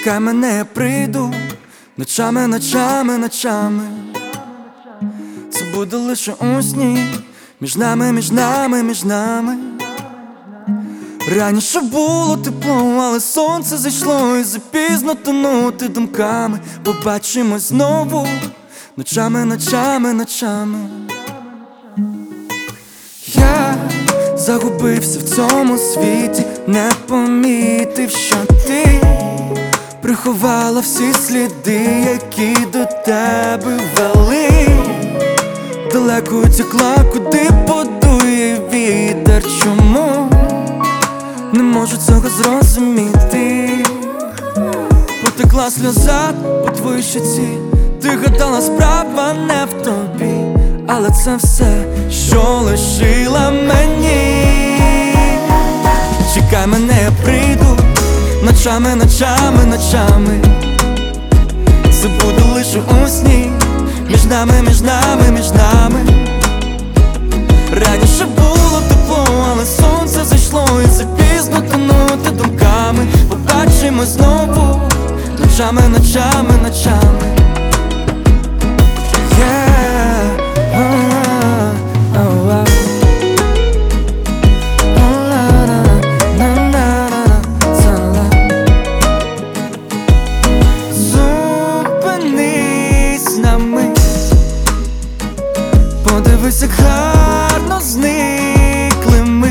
Чекай мене, я прийду ночами, ночами, ночами. Це буде лише у сні, між нами, між нами, між нами. Раніше було тепло, але сонце зайшло, і запізно тонути думками. Побачимось знову ночами, ночами, ночами. Я загубився в цьому світі, не помітив, що ти приховала всі сліди, які до тебе вели. Далеко утекла, куди подує вітер. Чому не можу цього зрозуміти? Потекла сльоза по твоїй щоці. Ти гадала, справа не в тобі, але це все, що лишила мені. Чекай мене, я прийду ночами, ночами, ночами. Це буде лише у сні, між нами, між нами, між нами. Раніше було тепло, але сонце зайшло, і запізно тонути думками. Побачимось знову ночами, ночами, ночами. Зупинись на мить, подивись, як гарно зникли ми.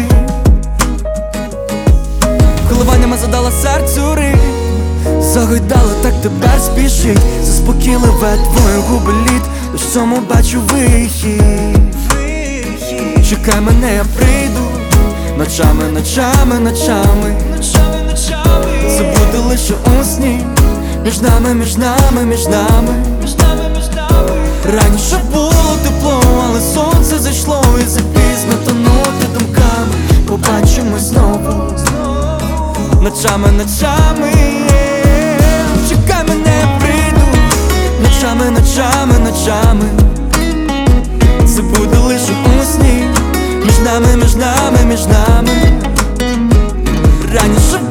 Коливаннями задала серцю ритм, загойдала, так тепер спішить. Заспокійливе твої губи лід, лиш в цьому бачу вихід. Чекай мене, я прийду ночами, ночами, ночами. Це буде лише у сні, між нами, між нами, між нами. Раніше було тепло, але сонце зайшло, і запізно тонути думками. Побачимось знову ночами, ночами. Чекай мене, я прийду ночами, ночами, ночами. Це буде лише у сні, між нами, між нами, між нами. Раніше